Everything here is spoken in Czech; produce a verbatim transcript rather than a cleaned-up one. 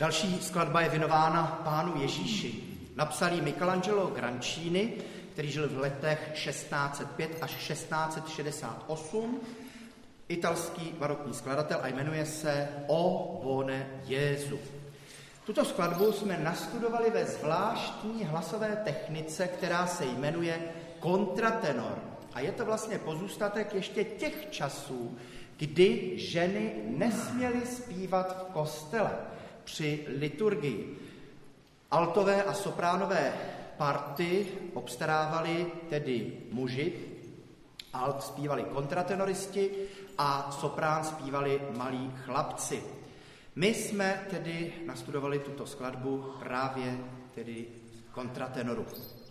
Další skladba je věnována Pánu Ježíši. Napsal ji Michelangelo Grancini, který žil v letech šestnáct set pět až šestnáct set šedesát osm, italský barokní skladatel a jmenuje se O Buone Gesù. Tuto skladbu jsme nastudovali ve zvláštní hlasové technice, která se jmenuje kontratenor. A je to vlastně pozůstatek ještě těch časů, kdy ženy nesměly zpívat v kostele při liturgii. Altové a sopránové party obstarávali tedy muži, alt zpívali kontratenoristi a soprán zpívali malí chlapci. My jsme tedy nastudovali tuto skladbu právě tedy kontratenoru.